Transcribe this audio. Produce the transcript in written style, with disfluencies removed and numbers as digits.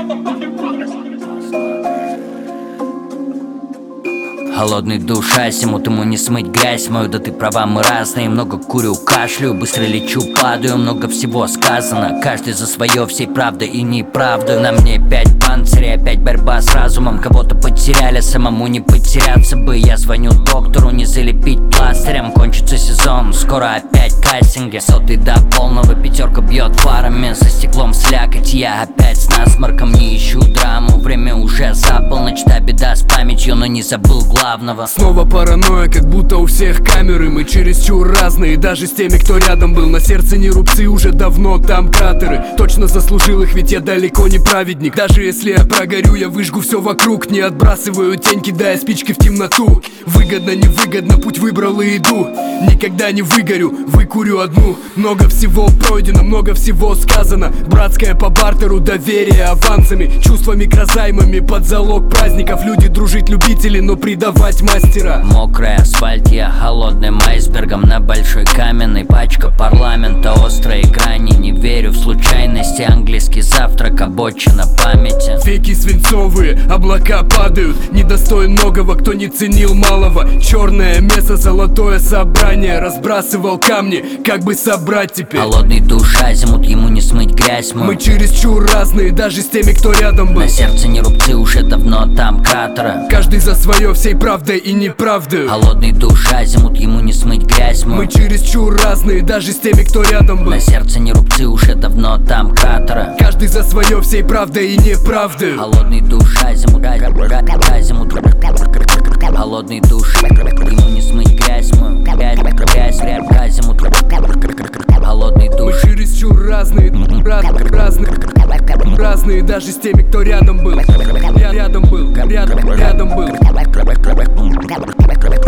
Холодный душ азимут, ему не смыть грязь мою. Да ты права, мы разные, много курю, кашлю, быстро лечу, падаю, много всего сказано. Каждый за свое, всей правдой и неправдой. На мне 5 панцирей, опять борьба с разумом. Кого-то потеряли, самому не потеряться бы. Я звоню доктору, не залепить пластырем. Кончится сезон, скоро опять кастинги. Сотый до полного, пятерка бьет фарами. За стеклом слякоть, я опять с насморком. Не ищу драму, время уже за полночь. Та беда с памятью, но не забыл главного. Снова паранойя, как будто у всех камеры. Мы чересчур разные, даже с теми, кто рядом был. На сердце не рубцы, уже давно там кратеры. Точно заслужил их, ведь я далеко не праведник. Даже если я прогорю, я выжгу все вокруг. Не отбрасываю тень, кидая спички в темноту. Выгодно, невыгодно, путь выбрал и иду. Никогда не выгорю, выкурю одну. Много всего пройдено, много всего сказано. Братское по бартеру, доверие авансами. Чувства микрозаймами под залог праздников. Люди дружить любители, но предавать мастера. Мокрый асфальт, я холодным айсбергом на большой каменной. Пачка парламента, острые грани. Не верю в случайности, английский завтрак, обочина памяти. Веки свинцовые, облака падают. Недостоин многого, кто не ценил малого. Черное место, золотое собрание. Разбрасывал камни, как бы собрать теперь. Холодный душ азимут, ему не смыть грязь мою. Мы чересчур разные, даже с теми, кто рядом был. На сердце не рубцы, уже давно там кратеры. Каждый за свое, всей правдой и неправдой. Холодный душ азимут, ему не смыть грязь мою. Мы чересчур разные, даже с теми, кто рядом был. На сердце не рубцы, уже давно там кратеры. Каждый за свое, всей правдой и неправдой. Холодный душ азимут, азимут. Холодный душ, ему не смыть грязь мою. Грязь, азимут. Холодный душ. Мы чересчур разные, разные, даже с теми, кто рядом был. Рядом был.